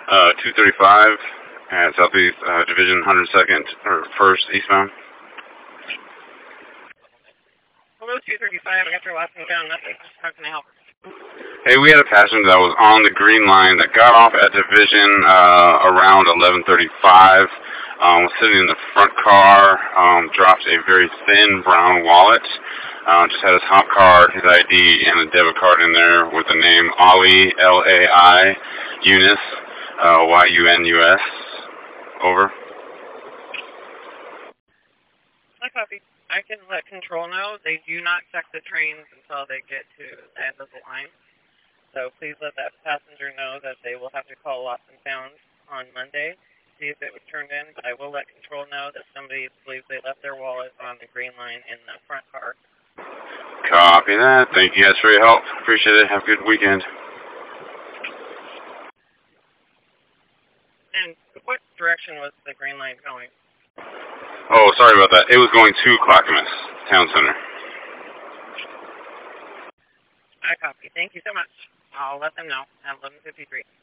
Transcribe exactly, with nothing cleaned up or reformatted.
Uh, two thirty-five at Southeast uh, Division one hundred second, or first eastbound. Hello, two thirty-five. I got your last name down. Nothing. How can I help? Hey, we had a passenger that was on the green line that got off at Division uh, around eleven thirty-five. Um, was sitting in the front car, um, dropped a very thin brown wallet. Uh, just had his hop card, his I D, and a debit card in there with the name Ali, L A I, Yunus, uh, Y U N U S. Over. I copy. I can let control know. They do not check the trains until they get to the end of the line. So please let that passenger know that they will have to call Lost and Found on Monday, see if it was turned in. But I will let control know that somebody believes they left their wallet on the green line in the front car. Copy that. Thank you guys for your help. Appreciate it. Have a good weekend. And what direction was the green line going? Oh, sorry about that. It was going to Clackamas Town Center. I copy. Thank you so much. I'll let them know at eleven fifty-three.